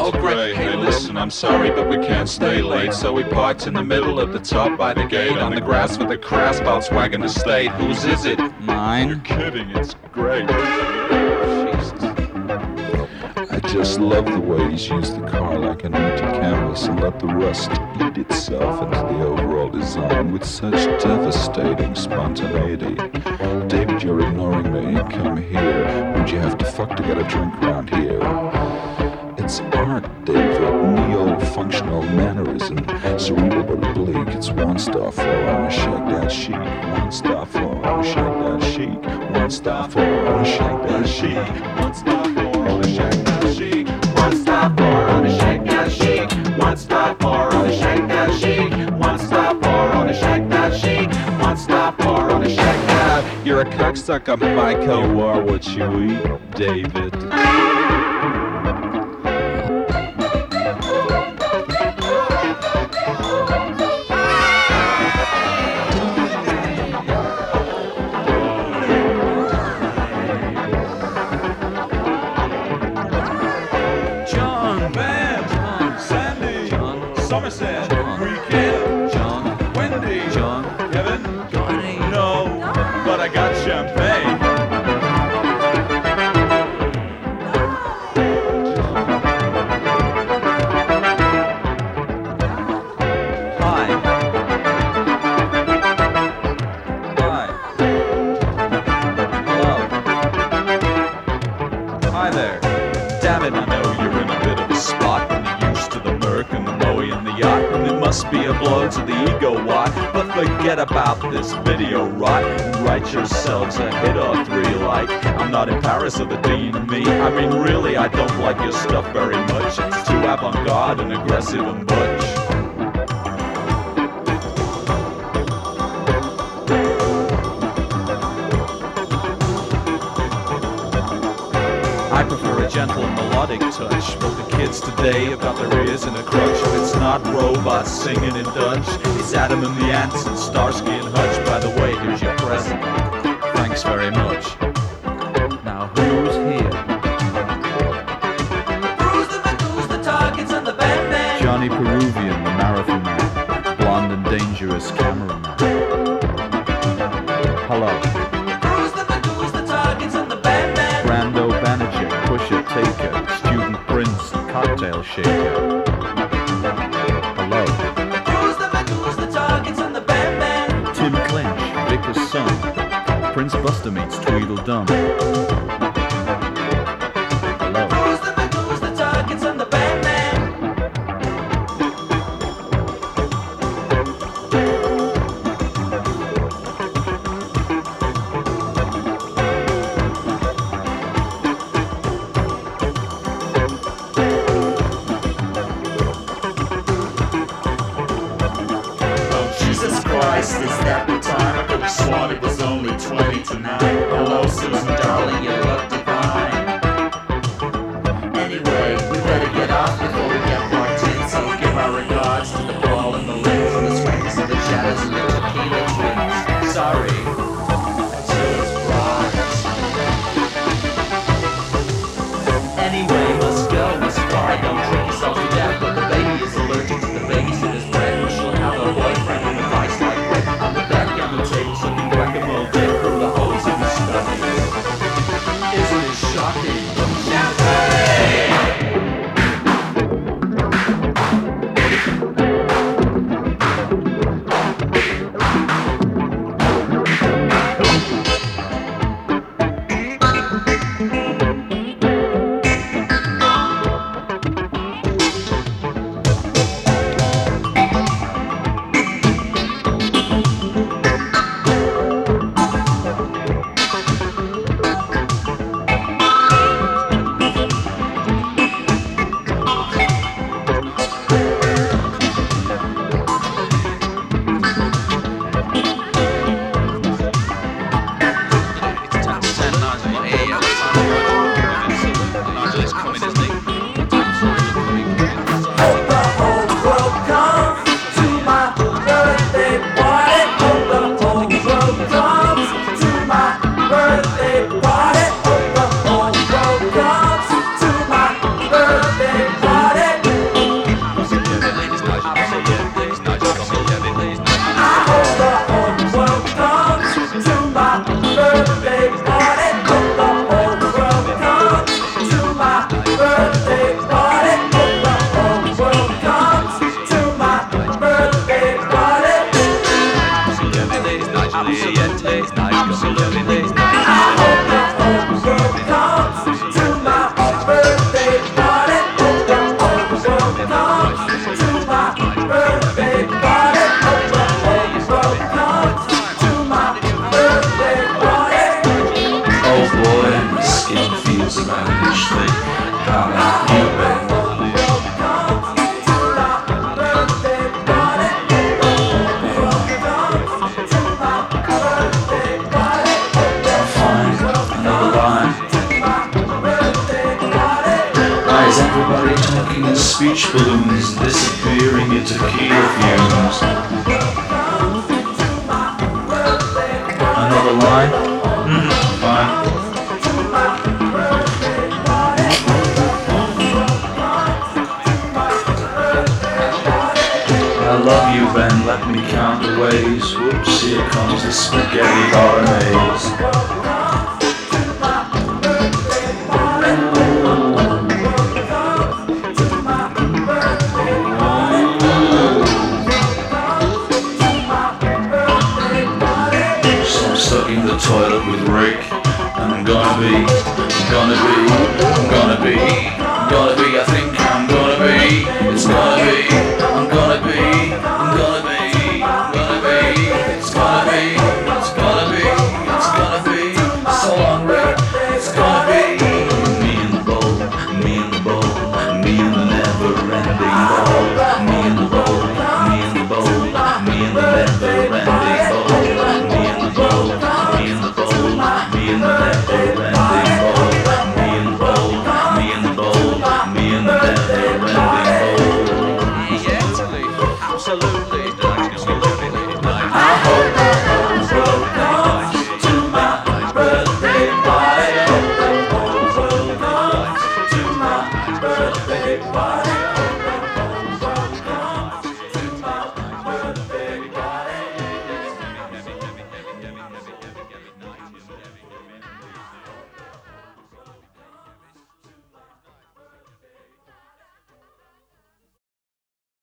Oh great, hey listen, I'm sorry but we can't stay late. So we parked in the middle of the top by the gate on the grass with the crass Volkswagen Estate. Whose is it? Mine. You're kidding, it's great. I just love the way he's used the car like an empty canvas and let the rust eat itself into the overall design with such devastating spontaneity. David, you're ignoring me. Come here. Would you have to fuck to get a drink around here? It's art, David. Neo-functional mannerism. Cerebral but bleak. It's one star floor on a shake that chic. One star floor on a shake that chic. One star floor on a shake that chic. One star floor on a shake that chic. One stop for on a shake that chic. One stop for on a shake that chic. One stop for on a shake that chic. One stop for on a shake that. You're a cocksucker, Michael. You are what you eat, David. John, Van, John, Sandy, John, Somerset, John, Weekend, John, Wendy, John, Kevin, Johnny. No, but I got champagne. Hi. Hi. Hello. Hi there. Damn it, I know you're in a bit of a spot when you're used to the Merc and the Moe and the yacht. And it must be a blow to the ego, what? But forget about this video rot and write yourselves a hit or three like I'm not in Paris or the Dean and me. I mean, really, I don't like your stuff very much. It's too avant-garde and aggressive and butch. I prefer a gentle and melodic touch, but the kids today have got their ears in a crutch. It's not robots singing in Dutch, it's Adam and the Ants and Starsky and Hutch. By the way, here's your present. Thanks very much. Now who's here? Bruce the Magoos, the Targets and the Band Man. Johnny Peruvian, the marathon man. Blonde and dangerous cameraman. Hello. Bruce the Magoos, the Targets and the Band Man. Brando Banachek, Pusher Taker, Student Prince, Cocktail Shaker. Hello. Bruce the Magoos, the Targets and the Band Man. Tim Clinch, Vicar's son. Prince Buster meets Tweedledum. Hello. Bruce the Magoos, the Targets and the Band Man. Jesus Christ, is that the time? I could have sworn it was only 20 to 9. Hello, Susan, darling, you look divine. Anyway, we better get off before we get locked in. So give our regards to the ball and the limbs and the swings and the shadows and the tequila twins. Sorry. Until it's brought. Anyway, must go, must fly. Don't drink yourself to death, but the baby is allergic to the babysitter's bread. And she'll have a boyfriend in the vice like red. On the back on the table, looking whack-a-mole dick from the hose in the study. Isn't nice. Gonna be loving these nights. Oh boy, my skin feels ravishly. How about you, babe? Fine, another line. Is everybody talking in speech balloons and disappearing into tequila fumes? Another line? Fine. I love you, Ben, let me count the ways. Whoops, here comes the spaghetti bolognese. Stuck in the toilet with Rick, and I'm gonna be, I think I'm gonna be, it's gonna be, I'm